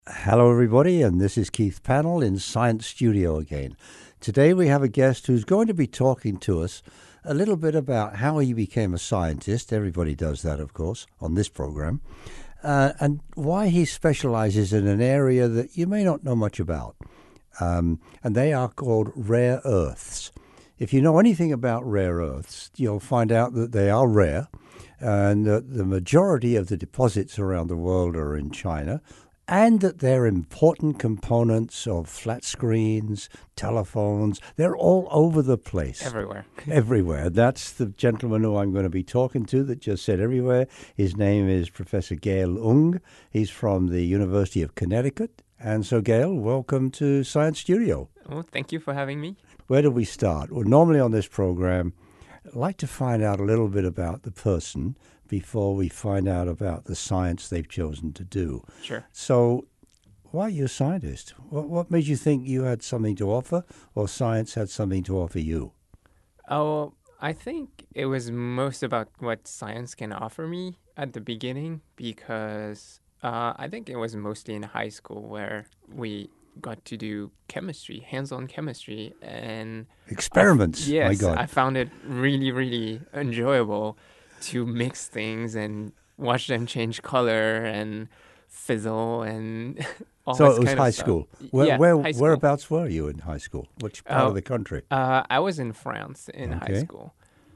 Hello, everybody, and this is Keith Pannell in Science Studio again. Today we have a guest who's going to be talking to us a little bit about how he became a scientist. Everybody does that, of course, on this program, and why he specializes in an area that you may not know much about. And they are called rare earths. If you know anything about rare earths, you'll find out that they are rare, and that the majority of the deposits around the world are in China, and that they're important components of flat screens, telephones. They're all over the place. Everywhere. Everywhere. That's the gentleman who I'm going to be talking to that just said everywhere. His name is Professor Gail Ung. He's from the University of Connecticut. And so, Gail, welcome to Science Studio. Oh, thank you for having me. Where do we start? Well, normally on this program, I'd like to find out a little bit about the person before we find out about the science they've chosen to do. Sure. So, why are you a scientist? What made you think you had something to offer, or science had something to offer you? Oh, I think it was most about what science can offer me at the beginning because I think it was mostly in high school where we got to do chemistry, hands-on chemistry, and Experiments. yes, My God. I found it really, really enjoyable to mix things and watch them change color and fizzle and all So this it was kind high of stuff. school. Yeah, high school. Whereabouts were you in high school? Which part of the country? I was in France in high Okay. school.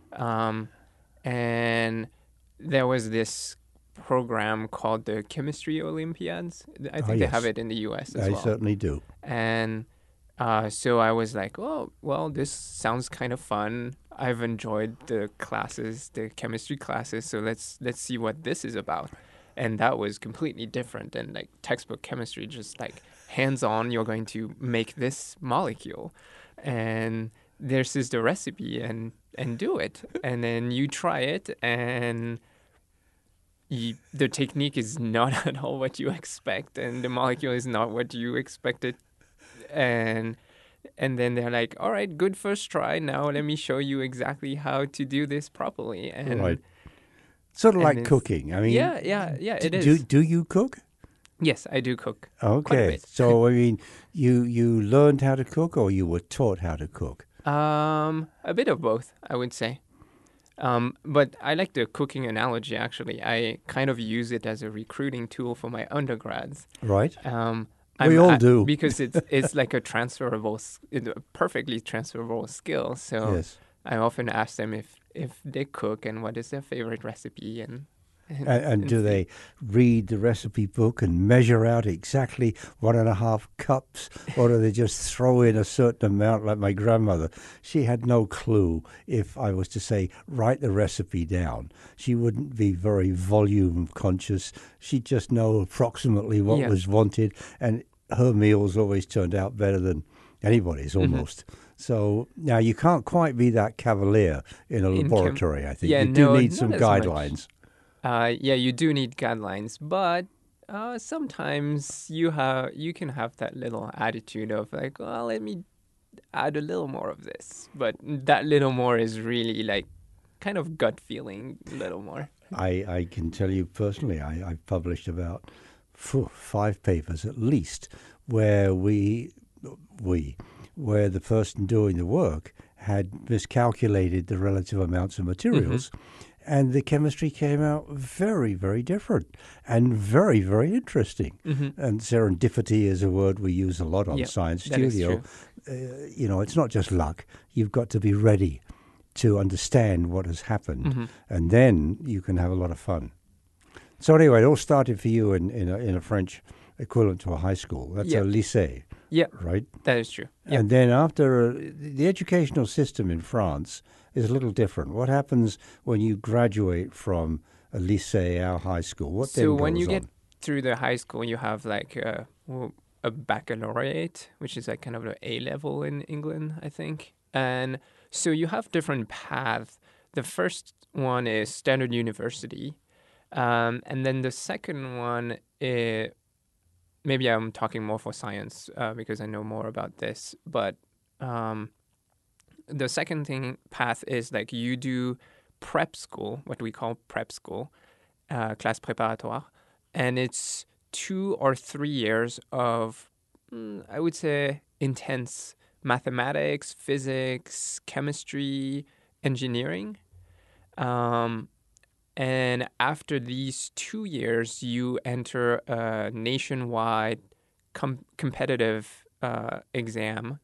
And there was this program called the Chemistry Olympiads. I think they have yes. it in the US as I well. certainly do. And so I was like, oh, well, this sounds kind of fun. I've enjoyed the classes, the chemistry classes, so let's see what this is about. And that was completely different than like textbook chemistry, just like hands-on, you're going to make this molecule. And this is the recipe and do it. And then you try it and the technique is not at all what you expect and the molecule is not what you expected. And then they're like, all right, good first try. Now let me show you exactly how to do this properly. And Right. Sort of and like it's- cooking. I mean, yeah, it is. do you cook? Yes, I do cook. Quite a Okay. bit. So, I mean, you learned how to cook, or you were taught how to cook? A bit of both, I would say. But I like the cooking analogy, actually. I kind of use it as a recruiting tool for my undergrads. Right. Um, We all do. because it's like a perfectly transferable skill. So Yes. I often ask them if they cook and what is their favorite recipe And do see. they read the recipe book and measure out exactly 1.5 cups, or do they just throw in a certain amount like my grandmother? She had no clue if I was to say, write the recipe down. She wouldn't be very volume conscious. She'd just know approximately what Yeah. was wanted, and her meals always turned out better than anybody's almost. So now you can't quite be that cavalier in a In laboratory, I think. yeah, You do no, need not some as much. guidelines. Yeah, you do need guidelines, but sometimes you can have that little attitude of like, well, let me add a little more of this. But that little more is really like kind of gut feeling little more. I can tell you personally, I've published about 5 papers at least where where the person doing the work had miscalculated the relative amounts of materials, and the chemistry came out very, very different and very, very interesting. And serendipity is a word we use a lot on Yep, Science that is Studio. true. It's not just luck. You've got to be ready to understand what has happened, and then you can have a lot of fun. So anyway, it all started for you in a French equivalent to a high school. That's Yeah. a lycée, Yeah, right? that is true. Yeah. And then after the educational system in France is a little different. What happens when you graduate from a lycée, our high school? What then So goes when you on? get through the high school, you have like a baccalaureate, which is like kind of the A level in England, I think. And so you have different paths. The first one is Standard University, and then the second one is maybe I'm talking more for science because I know more about this. But the second path is like you do prep school, what we call prep school, classe préparatoire, and it's 2 or 3 years of, I would say, intense mathematics, physics, chemistry, engineering. Um, and after these 2 years, you enter a nationwide competitive exam,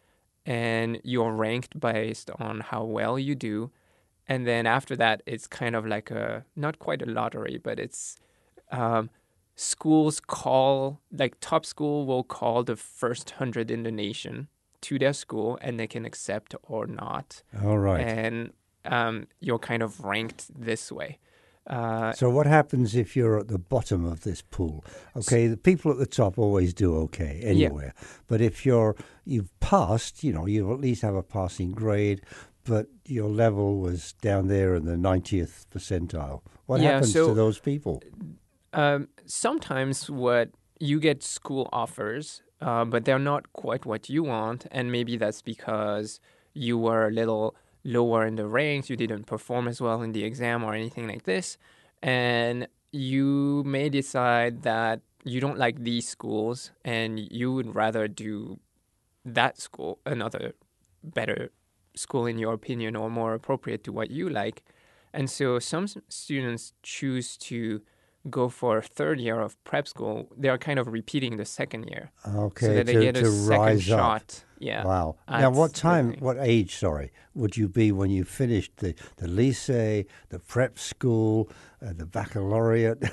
and you're ranked based on how well you do. And then after that, it's kind of like not quite a lottery, but it's um, schools call, like top school will call the first 100 in the nation to their school, and they can accept or not. All right. And you're kind of ranked this way. So what happens if you're at the bottom of this pool? Okay, the people at the top always do okay anywhere. Yeah. But if you've passed, you at least have a passing grade, but your level was down there in the 90th percentile. What happens to those people? Sometimes what you get school offers, but they're not quite what you want, and maybe that's because you were a little lower in the ranks, you didn't perform as well in the exam or anything like this, and you may decide that you don't like these schools and you would rather do that school, another better school in your opinion or more appropriate to what you like. And so some students choose to go for a third year of prep school. They are kind of repeating the second year. Okay, so that they get a second shot. Yeah. Wow. Now, what age, would you be when you finished the lycée, the prep school, the baccalaureate?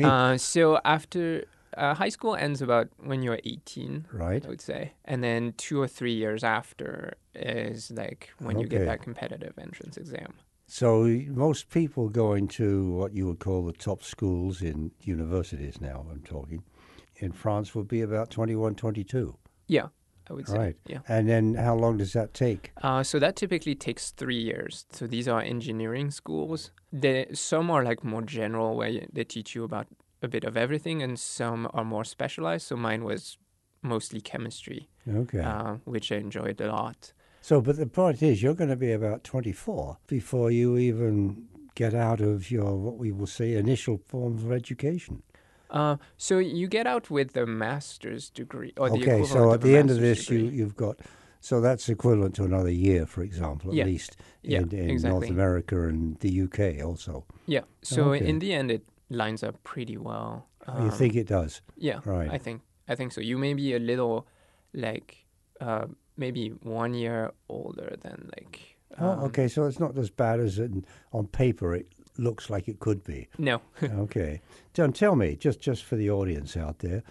So after high school ends about when you're 18, right? I would say. And then 2 or 3 years after is like when you get that competitive entrance exam. So most people going to what you would call the top schools in universities now, I'm talking, in France would be about 21, 22. Yeah, I would say. Right. Yeah. And then how long does that take? So that typically takes 3 years. So these are engineering schools. Some are like more general where they teach you about a bit of everything, and some are more specialized. So mine was mostly chemistry, which I enjoyed a lot. So, but the point is, you're going to be about 24 before you even get out of your, what we will say, initial forms of education. So you get out with the master's degree, or the equivalent so at the end of this, you've got, so that's equivalent to another year, for example, at least in exactly. North America and the UK also. Yeah. So in the end, it lines up pretty well. You think it does? Yeah. Right. I think so. You may be a little like. Maybe 1 year older than like. Okay. So it's not as bad as on paper it looks like it could be. No. Okay. John, tell me, just for the audience out there,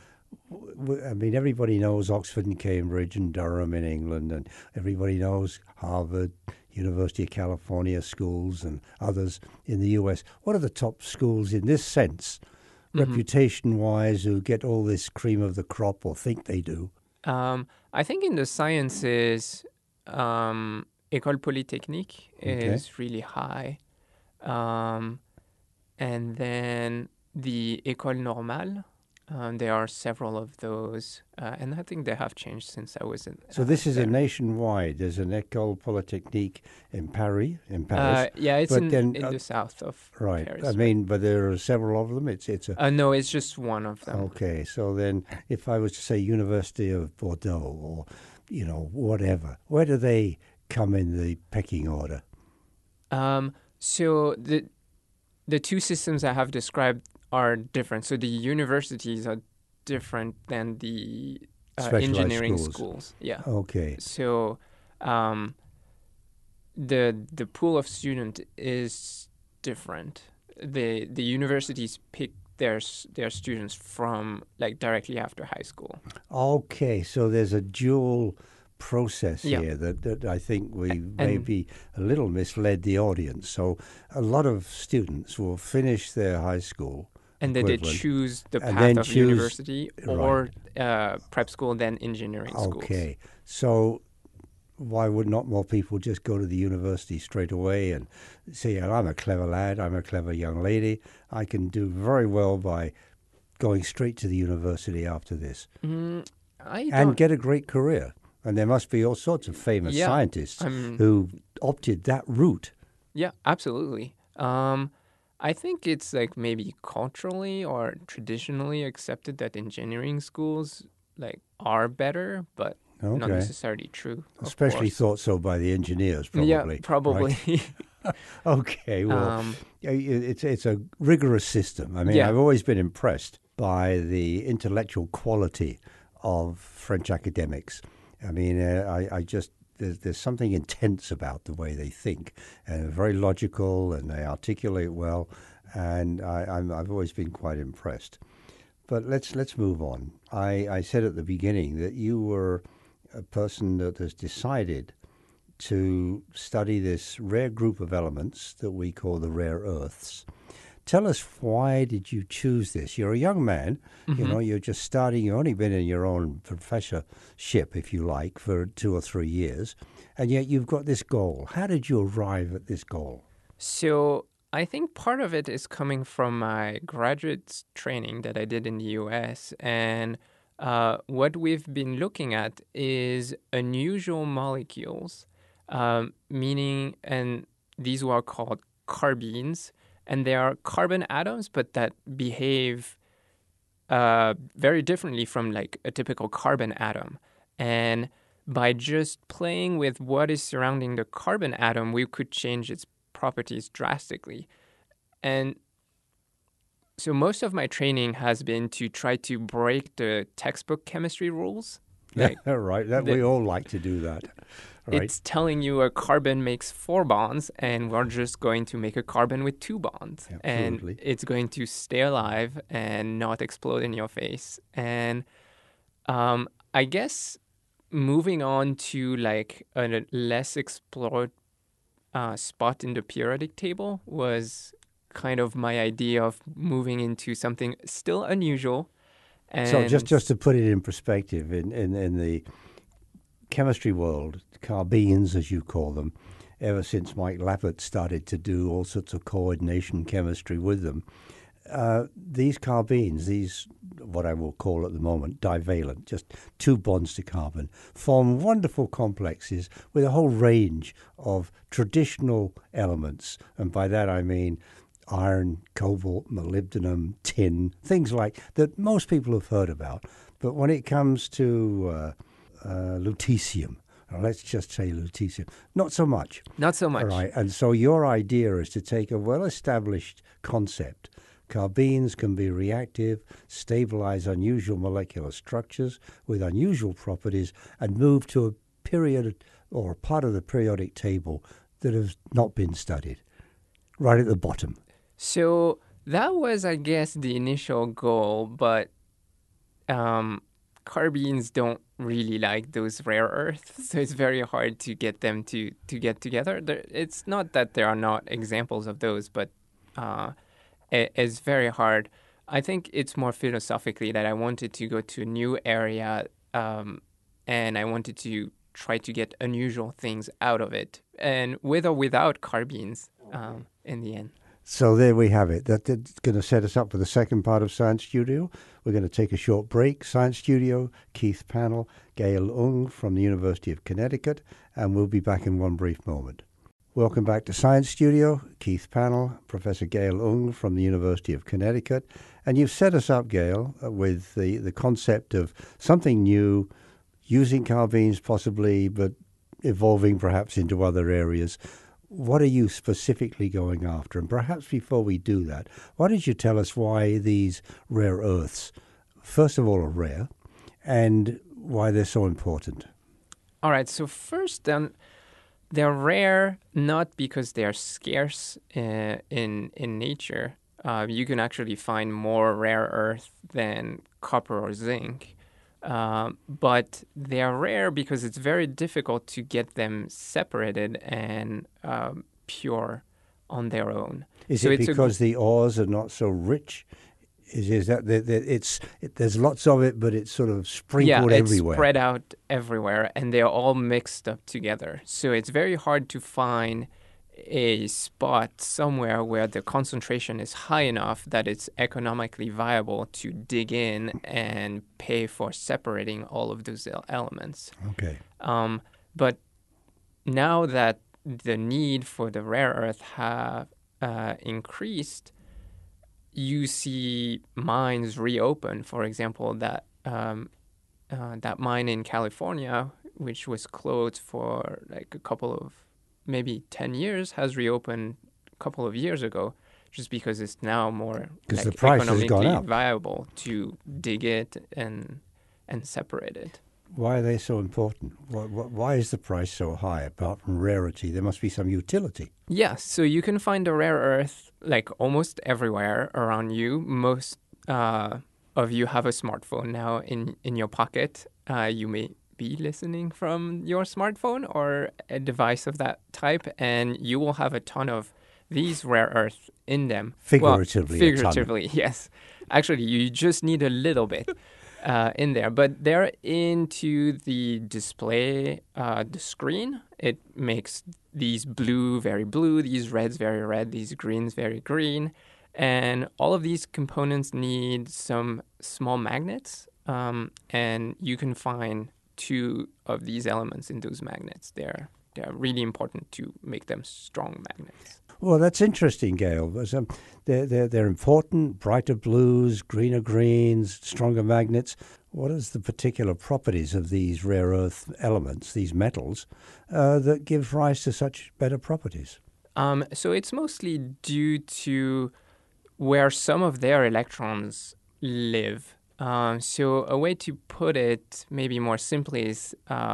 I mean, everybody knows Oxford and Cambridge and Durham in England, and everybody knows Harvard, University of California schools and others in the US. What are the top schools in this sense, reputation-wise, who get all this cream of the crop or think they do? I think in the sciences, École Polytechnique is really high. And then the École Normale, there are several of those. And I think they have changed since I was in. So this is a nationwide. There's an École Polytechnique in Paris. Yeah, it's in the south of Paris. I mean, but there are several of them. It's a. No, it's just one of them. Okay, so then if I was to say University of Bordeaux or, whatever, where do they come in the pecking order? So the two systems I have described are different. So the universities are different than the engineering schools. Yeah. Okay. So the pool of student is different. The universities pick their students from like directly after high school. Okay, so there's a dual process here that I think we maybe a little misled the audience. So a lot of students will finish their high school and then they choose the path of university or prep school, then engineering schools. Okay, so why would not more people just go to the university straight away and say, I'm a clever lad, I'm a clever young lady, I can do very well by going straight to the university after this and get a great career? And there must be all sorts of famous scientists who opted that route. Yeah, absolutely. I think it's like maybe culturally or traditionally accepted that engineering schools like are better, but not Okay. necessarily true, of Especially course. thought so by the engineers, Yeah, probably, probably. right? Okay, well, um, it's a rigorous system. I mean, yeah, I've always been impressed by the intellectual quality of French academics. I mean, I just there's something intense about the way they think, and very logical, and they articulate well, and I've always been quite impressed. But let's move on. I said at the beginning that you were a person that has decided to study this rare group of elements that we call the rare earths. Tell us, why did you choose this? You're a young man, hmm you're just starting, you've only been in your own professorship, if you like, for 2 or 3 years, and yet you've got this goal. How did you arrive at this goal? So I think part of it is coming from my graduate training that I did in the US. And what we've been looking at is unusual molecules, meaning, and these were called carbenes. And they are carbon atoms, but that behave very differently from like a typical carbon atom. And by just playing with what is surrounding the carbon atom, we could change its properties drastically. And so most of my training has been to try to break the textbook chemistry rules. Like Right, that the, we all like to do that, right? it's telling you a carbon makes 4 bonds, and we're just going to make a carbon with 2 bonds. And Absolutely. it's going to stay alive and not explode in your face. And I guess moving on to like a less explored spot in the periodic table was kind of my idea of moving into something still unusual. So And just to put it in perspective, in the chemistry world, carbenes, as you call them, ever since Mike Lappert started to do all sorts of coordination chemistry with them, these carbenes, these what I will call at the moment divalent, just 2 bonds to carbon, form wonderful complexes with a whole range of traditional elements. And by that I mean iron, cobalt, molybdenum, tin, things like that most people have heard about. But when it comes to lutetium, or let's just say lutetium, not so much. not so All much. right. And so your idea is to take a well established concept. Carbenes can be reactive, stabilize unusual molecular structures with unusual properties, and move to a period or a part of the periodic table that has not been studied, right at the bottom. So that was, I guess, the initial goal, but um, carbenes don't really like those rare earths, so it's very hard to get them to get together. It's not that there are not examples of those, but uh, it's very hard. I think it's more philosophically that I wanted to go to a new area, and I wanted to try to get unusual things out of it, and with or without carbenes, in the end. So there we have it. That's going to set us up for the second part of Science Studio. We're going to take a short break. Science Studio, Keith Pannell, Gail Ung from the University of Connecticut, and we'll be back in one brief moment. Welcome back to Science Studio. Keith Pannell, Professor Gail Ung from the University of Connecticut. And you've set us up, Gail, with the concept of something new, using carbenes possibly, but evolving perhaps into other areas. What are you specifically going after? And perhaps before we do that, why don't you tell us why these rare earths, first of all, are rare, and why they're so important? All right. So first, they're rare not because they are scarce in nature. You can actually find more rare earth than copper or zinc. But they are rare because it's very difficult to get them separated and pure on their own. Is So it it's because the ores are not so rich? Is that there's lots of it, but it's sort of yeah, sprinkled it's everywhere? spread out everywhere and they're all mixed up together. So it's very hard to find a spot somewhere where the concentration is high enough that it's economically viable to dig in and pay for separating all of those elements. Okay. But now that the need for the rare earth increased, you see mines reopen. For example, that mine in California, which was closed for like a couple of maybe 10 years, has reopened a couple of years ago, just because it's now more Because like the price has gone economically up. viable to dig it and separate it. Why are they so important? Why is the price so high? Apart from rarity, there must be some utility. Yeah, so you can find a rare earth like almost everywhere around you. Most of you have a smartphone now in your pocket. You may be listening from your smartphone or a device of that type, and you will have a ton of these rare earths in them. Figuratively, Well, a ton. figuratively, yes. Actually, you just need a little bit in there, but they're into the display, the screen. It makes these blue very blue, these reds very red, these greens very green. And all of these components need some small magnets, and you can find two of these elements in those magnets. They're really important to make them strong magnets. Well, that's interesting, Gail. Because, they're important, brighter blues, greener greens, stronger magnets. What is the particular properties of these rare earth elements, these metals, that give rise to such better properties? So it's mostly due to where some of their electrons live. So a way to put it, maybe more simply, is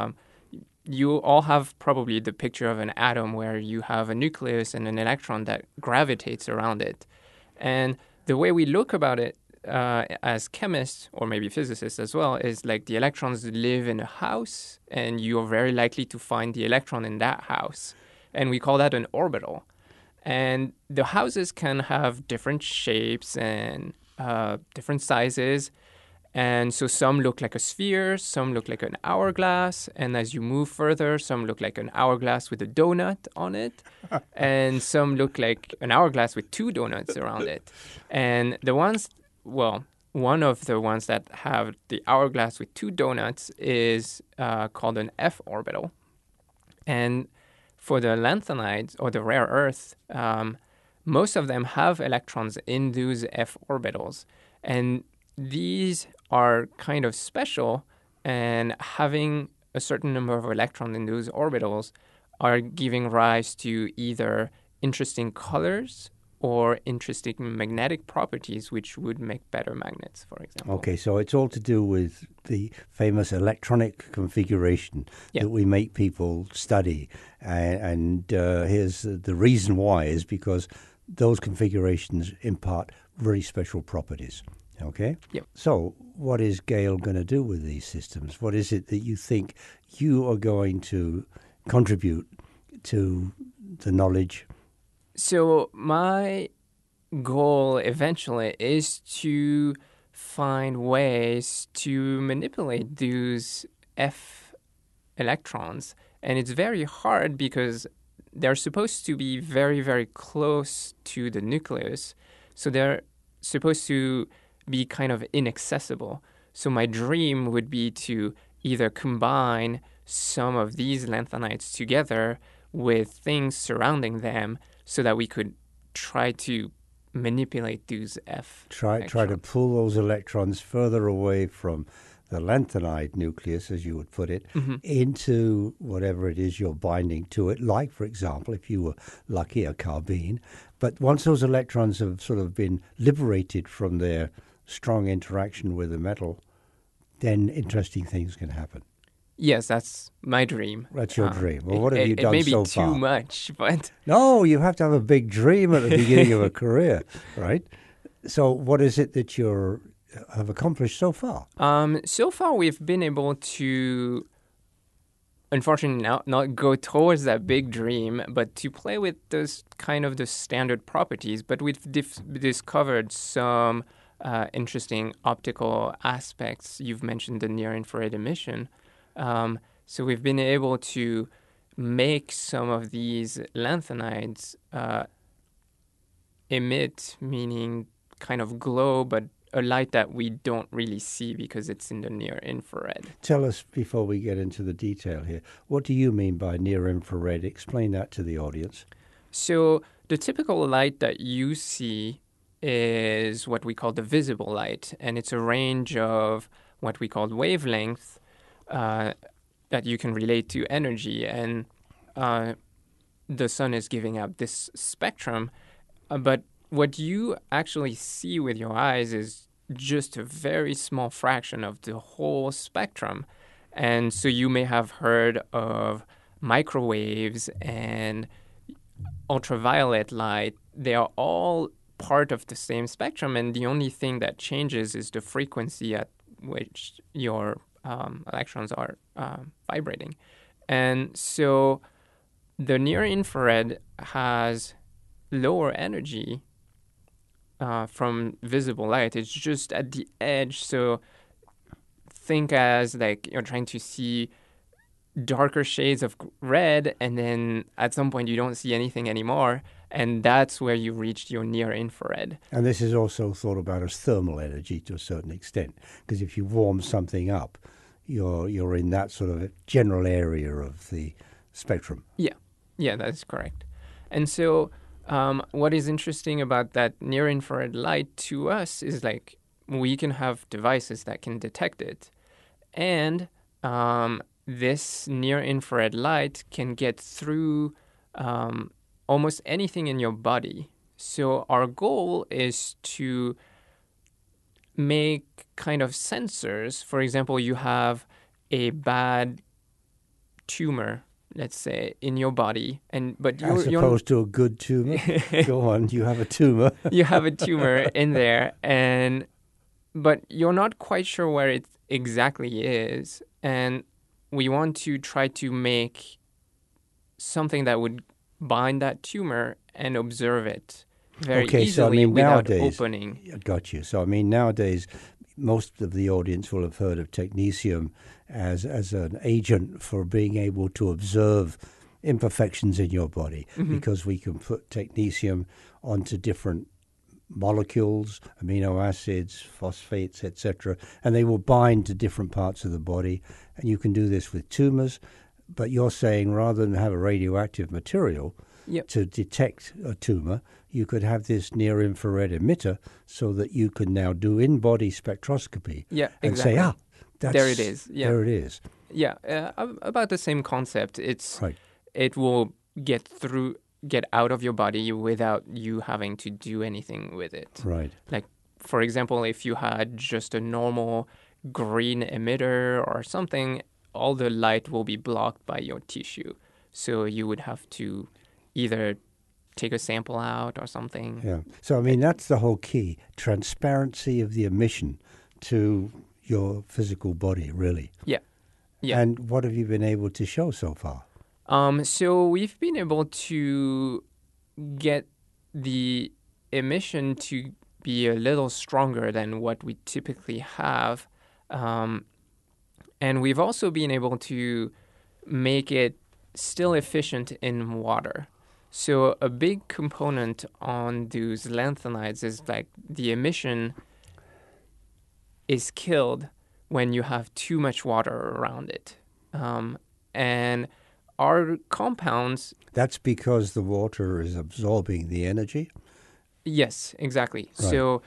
you all have probably the picture of an atom where you have a nucleus and an electron that gravitates around it. And the way we look about it as chemists, or maybe physicists as well, is like the electrons live in a house, and you're very likely to find the electron in that house. And we call that an orbital. And the houses can have different shapes and different sizes. And so some look like a sphere, some look like an hourglass. And as you move further, some look like an hourglass with a donut on it. And some look like an hourglass with two donuts around it. And one of the ones that have the hourglass with two donuts is called an F orbital. And for the lanthanides or the rare earth, most of them have electrons in those F orbitals. And these are kind of special, and having a certain number of electrons in those orbitals are giving rise to either interesting colors or interesting magnetic properties, which would make better magnets, for example. Okay, so it's all to do with the famous electronic configuration that we make people study. And here's the reason why is because those configurations impart very special properties. Okay? Yep. So what is Gail going to do with these systems? What is it that you think you are going to contribute to the knowledge? So my goal eventually is to find ways to manipulate those F electrons. And it's very hard because they're supposed to be very, very close to the nucleus. So they're supposed to be kind of inaccessible. So my dream would be to either combine some of these lanthanides together with things surrounding them so that we could try to manipulate those F Try to pull those electrons further away from the lanthanide nucleus, as you would put it, into whatever it is you're binding to it, like, for example, if you were lucky, a carbene. But once those electrons have sort of been liberated from their strong interaction with the metal, then interesting things can happen. Yes, that's my dream. That's your dream. Well, what have you done so far? It may be too much, but... No, you have to have a big dream at the beginning of a career, right? So what is it that you have accomplished so far? So far, we've been able to, unfortunately, not go towards that big dream, but to play with those kind of the standard properties. But we've discovered some interesting optical aspects. You've mentioned the near-infrared emission. So we've been able to make some of these lanthanides emit, meaning kind of glow, but a light that we don't really see because it's in the near-infrared. Tell us, before we get into the detail here, what do you mean by near-infrared? Explain that to the audience. So the typical light that you see is what we call the visible light, and it's a range of what we call wavelength that you can relate to energy, and the sun is giving out this spectrum. But what you actually see with your eyes is just a very small fraction of the whole spectrum. And so you may have heard of microwaves and ultraviolet light. They are all part of the same spectrum, and the only thing that changes is the frequency at which your electrons are vibrating. And so the near-infrared has lower energy from visible light. It's just at the edge. So think as like you're trying to see darker shades of red, and then at some point you don't see anything anymore, and that's where you reach your near-infrared. And this is also thought about as thermal energy to a certain extent, because if you warm something up, you're in that sort of general area of the spectrum. Yeah, that is correct. And so what is interesting about that near-infrared light to us is like we can have devices that can detect it. And this near-infrared light can get through almost anything in your body. So our goal is to make kind of sensors. For example, you have a bad tumor, let's say, in your body, but as opposed to a good tumor. Go on, you have a tumor. You have a tumor in there, but you're not quite sure where it exactly is, and we want to try to make something that would bind that tumor and observe it very easily without opening. Got you. So, I mean, nowadays, most of the audience will have heard of technetium as an agent for being able to observe imperfections in your body, because we can put technetium onto different molecules, amino acids, phosphates, etc., and they will bind to different parts of the body. And you can do this with tumors, but you're saying rather than have a radioactive material to detect a tumor, you could have this near-infrared emitter so that you can now do in-body spectroscopy and say, there it is. Yeah. There it is. Yeah, about the same concept. It will get out of your body without you having to do anything with it. Right. Like, for example, if you had just a normal green emitter or something, all the light will be blocked by your tissue. So you would have to either take a sample out or something. Yeah. So, I mean, that's the whole key, transparency of the emission to your physical body, really. Yeah. And what have you been able to show so far? So we've been able to get the emission to be a little stronger than what we typically have. And we've also been able to make it still efficient in water. So a big component on those lanthanides is like the emission is killed when you have too much water around it. And our compounds... That's because the water is absorbing the energy? Yes, exactly. Right. So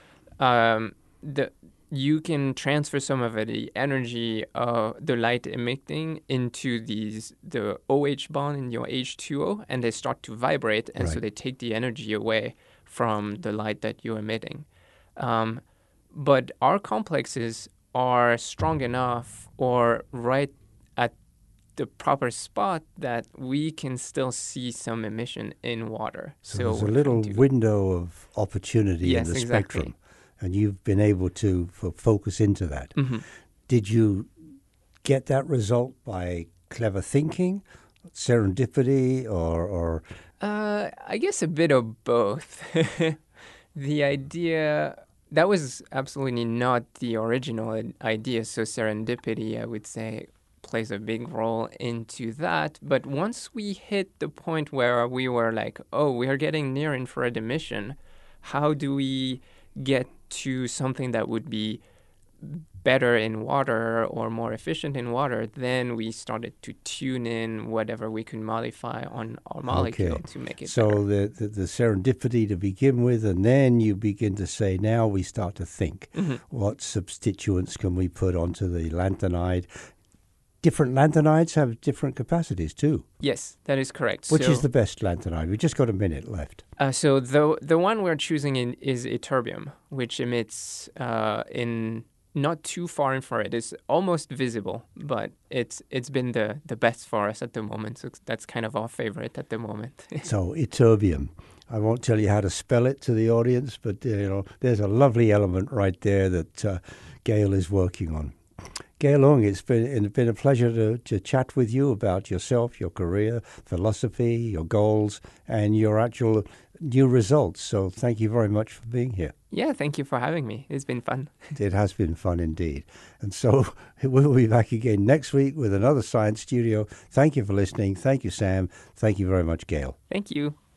you can transfer some of the energy of the light emitting into the OH bond in your H2O, and they start to vibrate, and so they take the energy away from the light that you're emitting. But our complexes are strong enough or right at the proper spot that we can still see some emission in water. So there's a little window of opportunity in the spectrum, and you've been able to focus into that. Mm-hmm. Did you get that result by clever thinking, serendipity, or? I guess a bit of both. The idea... That was absolutely not the original idea, so serendipity, I would say, plays a big role into that. But once we hit the point where we were like, oh, we are getting near-infrared emission, how do we get to something that would be better in water or more efficient in water, then we started to tune in whatever we could modify on our molecule to make it so better. the serendipity to begin with, and then you begin to say, now we start to think, what substituents can we put onto the lanthanide? Different lanthanides have different capacities too. Yes, that is correct. Which is the best lanthanide? We've just got a minute left. So the one we're choosing is ytterbium, which emits in not too far infrared. It's almost visible, but it's been the best for us at the moment. So that's kind of our favorite at the moment. So ytterbium. I won't tell you how to spell it to the audience, but there's a lovely element right there that Gail is working on. Gail Ung, it's been a pleasure to chat with you about yourself, your career, philosophy, your goals, and your actual new results. So thank you very much for being here. Yeah, thank you for having me. It's been fun. It has been fun indeed. And so we'll be back again next week with another Science Studio. Thank you for listening. Thank you, Sam. Thank you very much, Gail. Thank you.